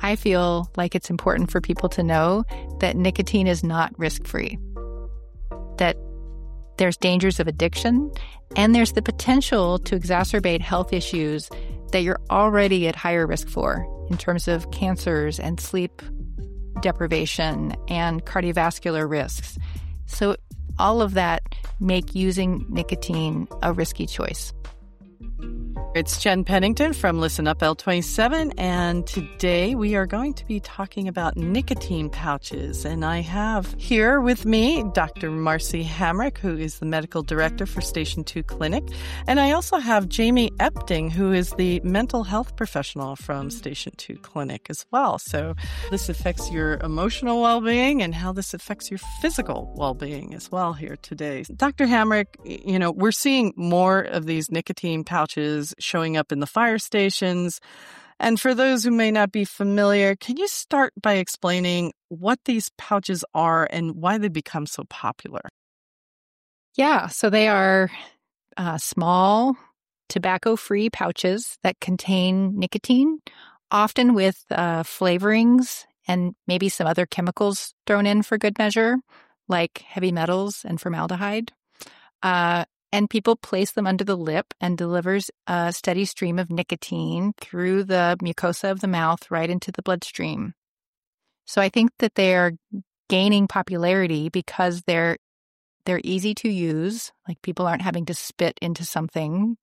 I feel like it's important for people to know that nicotine is not risk-free, that there's dangers of addiction, and there's the potential to exacerbate health issues that you're already at higher risk for in terms of cancers and sleep deprivation and cardiovascular risks. So all of that make using nicotine a risky choice. It's Jen Pennington from Listen Up L27, and today we are going to be talking about nicotine pouches. And I have here with me Dr. Marcy Hamrick, who is the medical director for Station 2 Clinic. And I also have Jamie Epting, who is the mental health professional from Station 2 Clinic as well. So this affects your emotional well-being and how this affects your physical well-being as well here today. Dr. Hamrick, we're seeing more of these nicotine pouches showing up in the fire stations. And for those who may not be familiar, can you start by explaining what these pouches are and why they become so popular? Yeah, so they are small, tobacco-free pouches that contain nicotine, often with flavorings and maybe some other chemicals thrown in for good measure, like heavy metals and formaldehyde. And people place them under the lip and delivers a steady stream of nicotine through the mucosa of the mouth right into the bloodstream. So I think that they are gaining popularity because they're easy to use, like people aren't having to spit into something.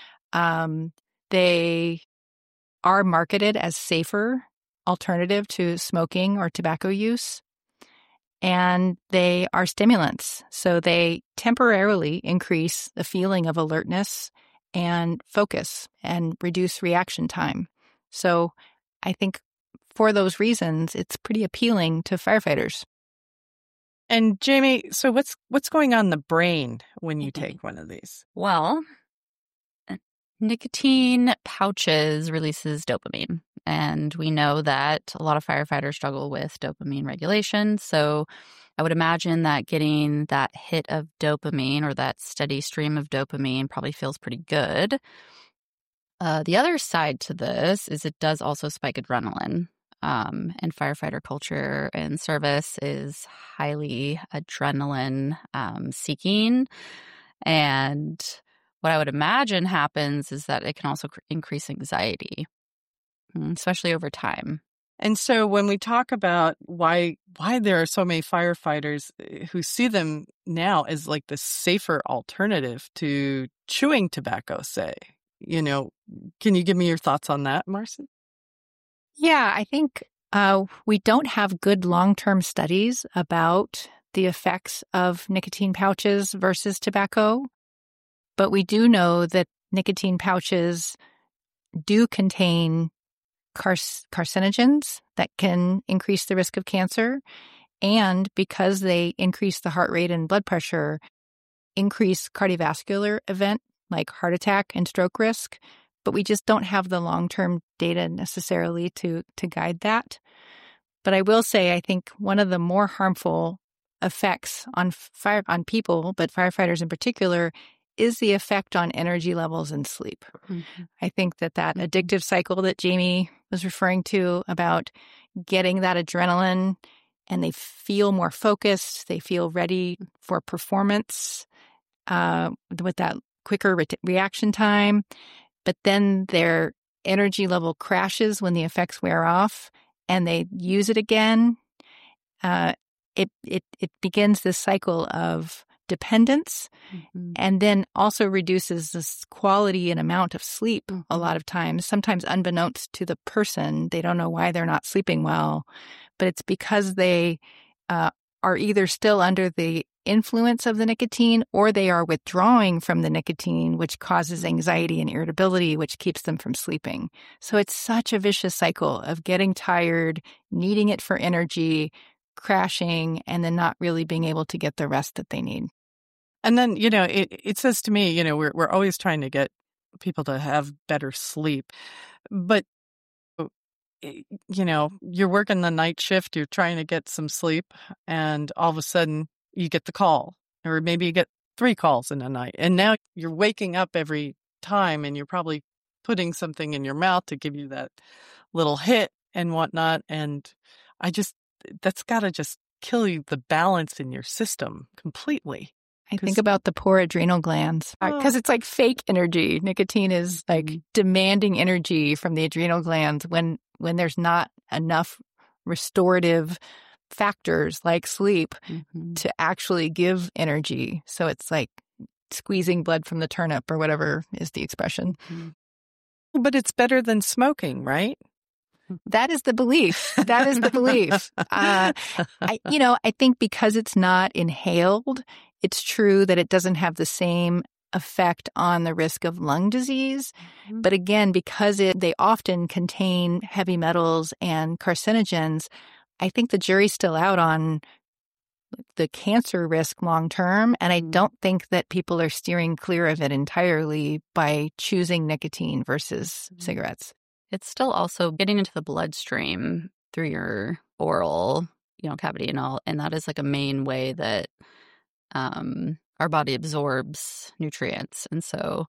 They are marketed as safer alternative to smoking or tobacco use. And they are stimulants, so they temporarily increase the feeling of alertness and focus and reduce reaction time. So I think for those reasons, it's pretty appealing to firefighters. And Jamie, so what's going on in the brain when you take one of these? Well, nicotine pouches releases dopamine. And we know that a lot of firefighters struggle with dopamine regulation. So I would imagine that getting that hit of dopamine or that steady stream of dopamine probably feels pretty good. The other side to this is it does also spike adrenaline. And firefighter culture and service is highly adrenaline seeking. And what I would imagine happens is that it can also increase anxiety, especially over time. And so when we talk about why there are so many firefighters who see them now as like the safer alternative to chewing tobacco, say, can you give me your thoughts on that, Marcy? Yeah, I think we don't have good long-term studies about the effects of nicotine pouches versus tobacco, but we do know that nicotine pouches do contain carcinogens that can increase the risk of cancer, and because they increase the heart rate and blood pressure, increase cardiovascular event like heart attack and stroke risk, but we just don't have the long-term data necessarily to guide that. But I will say, I think one of the more harmful effects on people, but firefighters in particular, is the effect on energy levels and sleep. Mm-hmm. I think that addictive cycle that Jamie was referring to about getting that adrenaline and they feel more focused, they feel ready for performance with that quicker reaction time, but then their energy level crashes when the effects wear off and they use it again. It begins this cycle of dependence, mm-hmm. and then also reduces this quality and amount of sleep mm-hmm. a lot of times, sometimes unbeknownst to the person. They don't know why they're not sleeping well, but it's because they are either still under the influence of the nicotine or they are withdrawing from the nicotine, which causes anxiety and irritability, which keeps them from sleeping. So it's such a vicious cycle of getting tired, needing it for energy, crashing, and then not really being able to get the rest that they need. And then, it says to me, we're always trying to get people to have better sleep. But, you're working the night shift, you're trying to get some sleep, and all of a sudden you get the call, or maybe you get 3 calls in a night. And now you're waking up every time and you're probably putting something in your mouth to give you that little hit. and whatnot. And that's got to just kill you, the balance in your system completely. I think about the poor adrenal glands because it's like fake energy. Nicotine is like demanding energy from the adrenal glands when there's not enough restorative factors like sleep to actually give energy. So it's like squeezing blood from the turnip or whatever is the expression. But it's better than smoking, right? That is the belief. That is the belief. I think because it's not inhaled, it's true that it doesn't have the same effect on the risk of lung disease. But again, because they often contain heavy metals and carcinogens, I think the jury's still out on the cancer risk long term. And I don't think that people are steering clear of it entirely by choosing nicotine versus cigarettes. It's still also getting into the bloodstream through your oral, cavity and all. And that is like a main way that our body absorbs nutrients. And so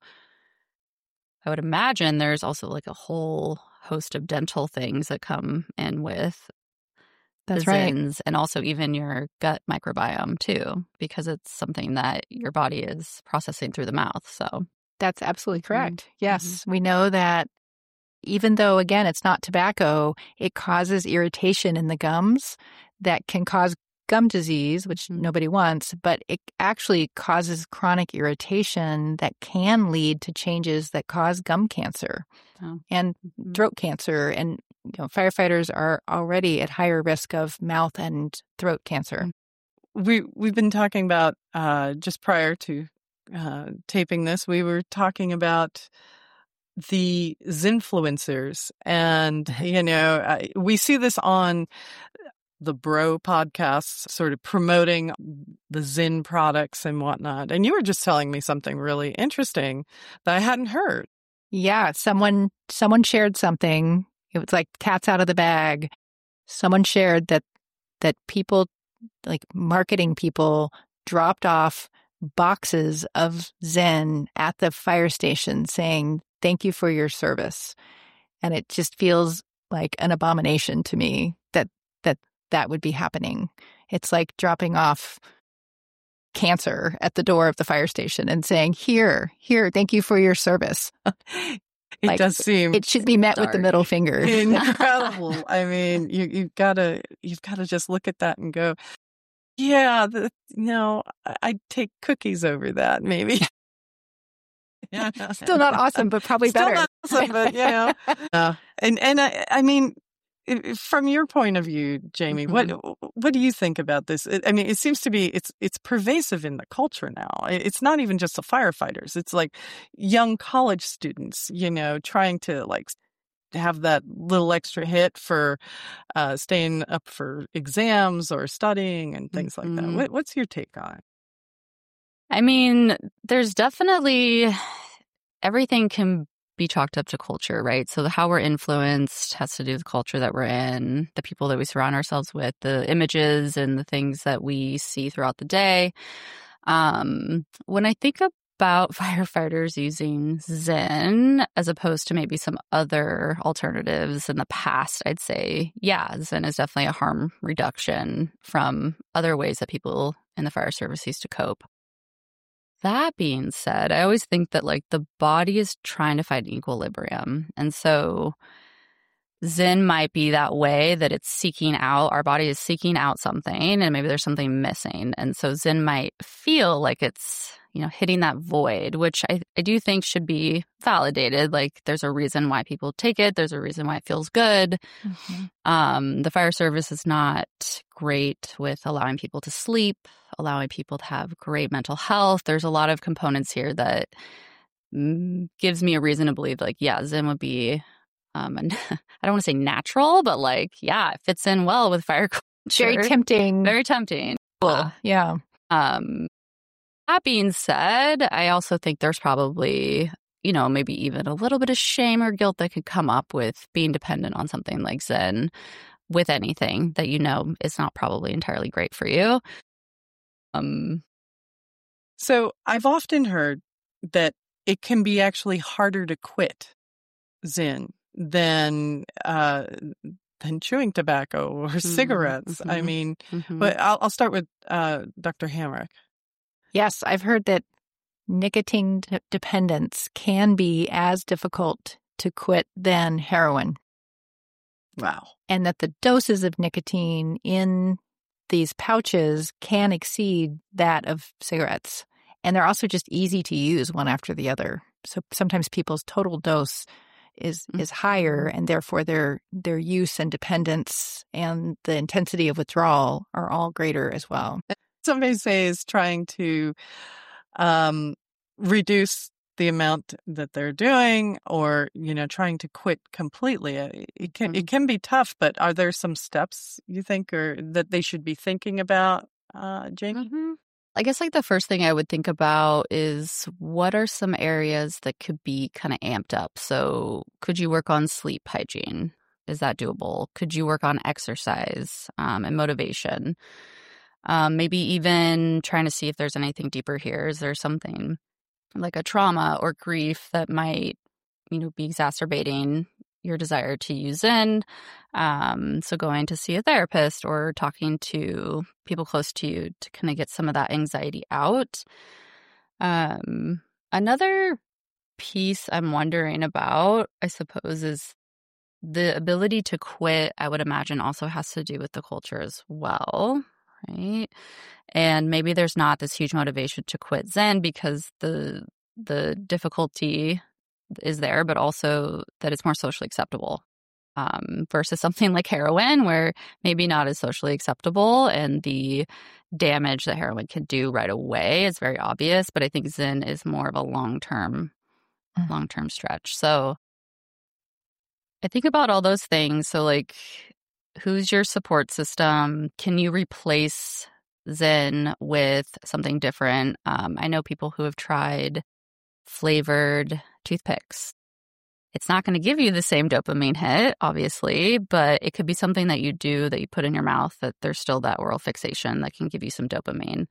I would imagine there's also like a whole host of dental things that come in with That's the right. Zins, and also even your gut microbiome too, because it's something that your body is processing through the mouth. So that's absolutely correct. Yes, we know that even though, again, it's not tobacco, it causes irritation in the gums that can cause gum disease, which nobody wants, but it actually causes chronic irritation that can lead to changes that cause gum cancer and throat cancer. And firefighters are already at higher risk of mouth and throat cancer. We've been talking about just prior to taping this, we were talking about the Zinfluencers, and we see this on the Bro podcasts, sort of promoting the Zyn products and whatnot. And you were just telling me something really interesting that I hadn't heard. Yeah, someone shared something. It was like cat's out of the bag. Someone shared that people, like marketing people, dropped off boxes of Zyn at the fire station saying, "Thank you for your service." And it just feels like an abomination to me that would be happening. It's like dropping off cancer at the door of the fire station and saying, here, thank you for your service. It does seem it should be met with the middle finger. Incredible. I mean, you've got to just look at that and go, yeah, I'd take cookies over that, maybe. Yeah, still not awesome, but probably still better. Not awesome, but and I mean, from your point of view, Jamie, what do you think about this? I mean, it seems to be it's pervasive in the culture now. It's not even just the firefighters. It's like young college students, trying to like have that little extra hit for staying up for exams or studying and things like that. What's your take on it? I mean, there's definitely everything can be chalked up to culture, right? So how we're influenced has to do with the culture that we're in, the people that we surround ourselves with, the images and the things that we see throughout the day. When I think about firefighters using Zyn as opposed to maybe some other alternatives in the past, I'd say, yeah, Zyn is definitely a harm reduction from other ways that people in the fire service used to cope. That being said, I always think that like the body is trying to find equilibrium. And so Zyn might be that way that it's seeking out, our body is seeking out something and maybe there's something missing. And so Zyn might feel like it's, hitting that void, which I do think should be validated. Like there's a reason why people take it. There's a reason why it feels good. The fire service is not great with allowing people to sleep, allowing people to have great mental health. There's a lot of components here that gives me a reason to believe like, yeah, Zyn would be, I don't want to say natural, but like, yeah, it fits in well with fire culture. Very tempting. Very tempting. Cool. Yeah. That being said, I also think there's probably, maybe even a little bit of shame or guilt that could come up with being dependent on something like Zyn with anything that is not probably entirely great for you. So I've often heard that it can be actually harder to quit Zyn than than chewing tobacco or cigarettes. Mm-hmm. I mean, Mm-hmm. but I'll start with Dr. Hamrick. Yes, I've heard that nicotine dependence can be as difficult to quit than heroin. Wow. And that the doses of nicotine in these pouches can exceed that of cigarettes. And they're also just easy to use one after the other. So sometimes people's total dose is higher, and therefore their use and dependence and the intensity of withdrawal are all greater as well. Some may say is trying to reduce the amount that they're doing, or trying to quit completely. It can be tough, but are there some steps you think or that they should be thinking about, Jamie? Mm-hmm. I guess the first thing I would think about is what are some areas that could be kind of amped up? So could you work on sleep hygiene? Is that doable? Could you work on exercise and motivation? Maybe even trying to see if there's anything deeper here. Is there something like a trauma or grief that might, be exacerbating your desire to use Zyn? So going to see a therapist or talking to people close to you to kind of get some of that anxiety out. Another piece I'm wondering about, I suppose, is the ability to quit. I would imagine also has to do with the culture as well, right? And maybe there's not this huge motivation to quit Zyn because the difficulty is there, but also that it's more socially acceptable versus something like heroin, where maybe not as socially acceptable, and the damage that heroin can do right away is very obvious. But I think Zyn is more of a long-term stretch. So I think about all those things. So who's your support system? Can you replace Zyn with something different? I know people who have tried flavored toothpicks. It's not going to give you the same dopamine hit, obviously, but it could be something that you do that you put in your mouth that there's still that oral fixation that can give you some dopamine.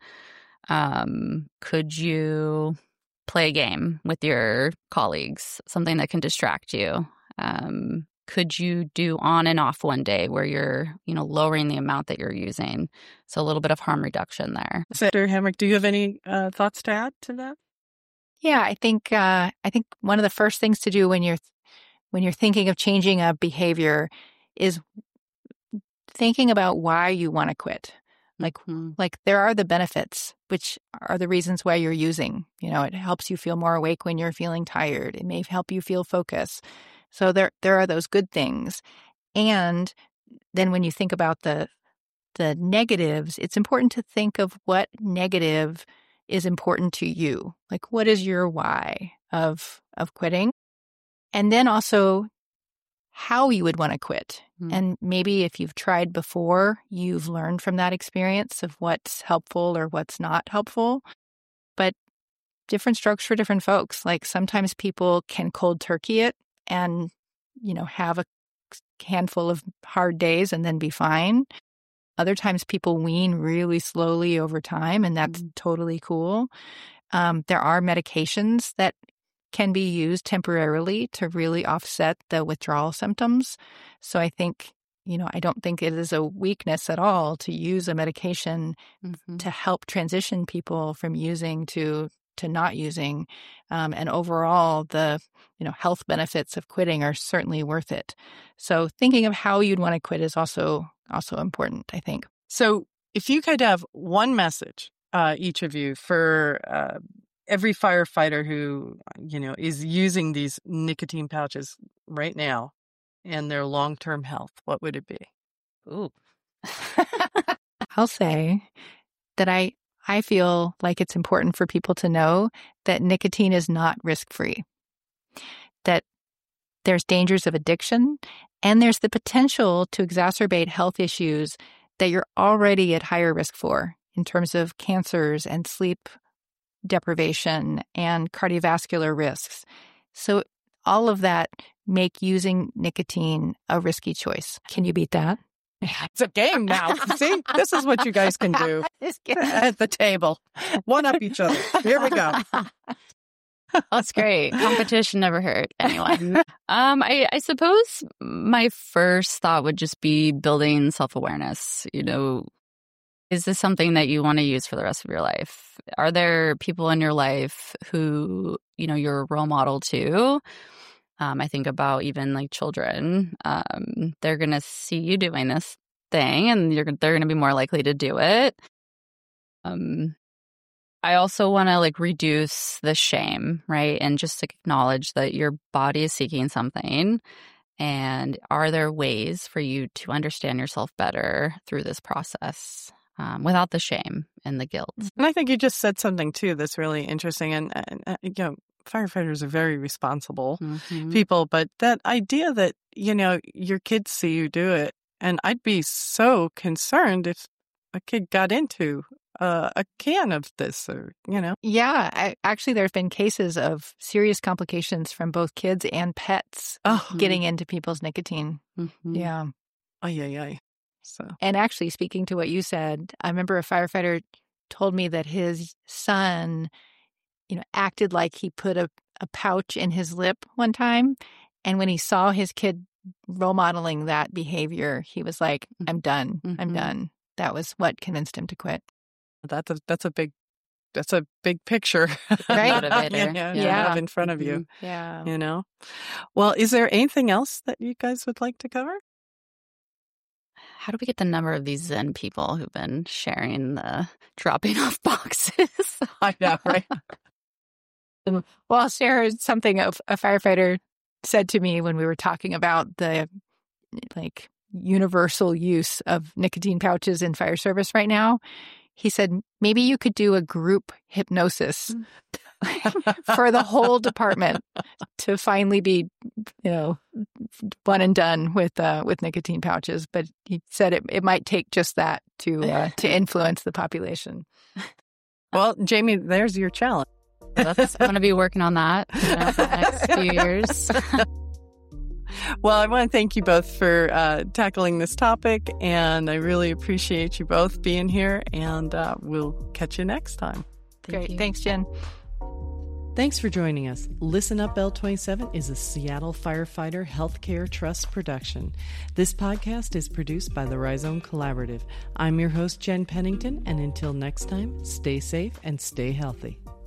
Could you play a game with your colleagues, something that can distract you? Could you do on and off one day where you're, lowering the amount that you're using? So a little bit of harm reduction there. Dr. Hamrick, do you have any thoughts to add to that? Yeah, I think one of the first things to do when you're thinking of changing a behavior is thinking about why you want to quit. Like there are the benefits, which are the reasons why you're using. It helps you feel more awake when you're feeling tired. It may help you feel focus. So there are those good things. And then when you think about the negatives, it's important to think of what negative is important to you. Like, what is your why of quitting? And then also how you would want to quit. And maybe if you've tried before, you've learned from that experience of what's helpful or what's not helpful. But different strokes for different folks. Like sometimes people can cold turkey it and, have a handful of hard days and then be fine. Other times people wean really slowly over time, and that's totally cool. There are medications that can be used temporarily to really offset the withdrawal symptoms. So I think, I don't think it is a weakness at all to use a medication to help transition people from using to not using. And overall, the health benefits of quitting are certainly worth it. So thinking of how you'd want to quit is also important, I think. So if you could have one message, each of you, for every firefighter who, is using these nicotine pouches right now and their long-term health, what would it be? Ooh. I'll say that I feel like it's important for people to know that nicotine is not risk-free, that there's dangers of addiction, and there's the potential to exacerbate health issues that you're already at higher risk for in terms of cancers and sleep deprivation and cardiovascular risks. So all of that make using nicotine a risky choice. Can you beat that? It's a game now. See, this is what you guys can do at the table. One up each other. Here we go. That's great. Competition never hurt anyone. I suppose my first thought would just be building self-awareness. Is this something that you want to use for the rest of your life? Are there people in your life who, you're a role model to? I think about even like children. They're going to see you doing this thing and they're going to be more likely to do it. I also want to reduce the shame, right? And just acknowledge that your body is seeking something. And are there ways for you to understand yourself better through this process without the shame and the guilt? And I think you just said something too that's really interesting. And firefighters are very responsible people, but that idea that, your kids see you do it. And I'd be so concerned if a kid got into a can of this Yeah, actually, there's been cases of serious complications from both kids and pets getting into people's nicotine. Mm-hmm. Yeah. Ay. So. And actually, speaking to what you said, I remember a firefighter told me that his son, acted like he put a pouch in his lip one time. And when he saw his kid role modeling that behavior, he was like, I'm done. Mm-hmm. I'm done. That was what convinced him to quit. That's a big picture, right? Yeah. Have in front of you. Yeah. Well, is there anything else that you guys would like to cover? How do we get the number of these Zen people who've been sharing the dropping off boxes? I know, right? Well, I'll share something a firefighter said to me when we were talking about the universal use of nicotine pouches in fire service right now. He said, maybe you could do a group hypnosis for the whole department to finally be, one and done with nicotine pouches. But he said it might take just that to influence the population. Well, Jamie, there's your challenge. I'm going to be working on that for the next few years. Well, I want to thank you both for tackling this topic, and I really appreciate you both being here, and we'll catch you next time. Great. Thanks, Jen. Thanks for joining us. Listen Up L27 is a Seattle Firefighter Healthcare Trust production. This podcast is produced by the Rhizome Collaborative. I'm your host, Jen Pennington, and until next time, stay safe and stay healthy.